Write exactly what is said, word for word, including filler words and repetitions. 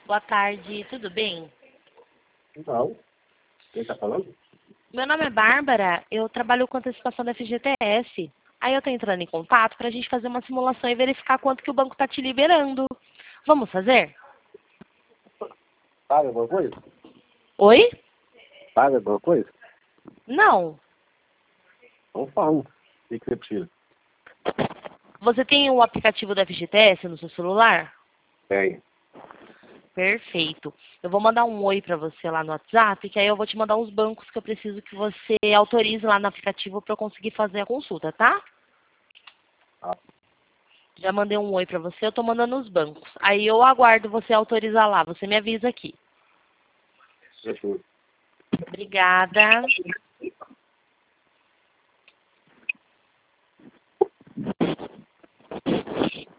Boa tarde, tudo bem? Não. Quem está falando? Meu nome é Bárbara, eu trabalho com antecipação da F G T S. Aí eu tô entrando em contato para a gente fazer uma simulação e verificar quanto que o banco está te liberando. Vamos fazer? Paga alguma coisa? Oi? Paga alguma coisa? Não. Então fala. O que que você precisa? Você tem o aplicativo da F G T S no seu celular? Tem. Perfeito. Eu vou mandar um oi para você lá no WhatsApp, que aí eu vou te mandar os bancos que eu preciso que você autorize lá no aplicativo para eu conseguir fazer a consulta, tá? Ah, Já mandei um oi para você, eu tô mandando os bancos. Aí eu aguardo você autorizar lá, você me avisa aqui. fechou. Obrigada.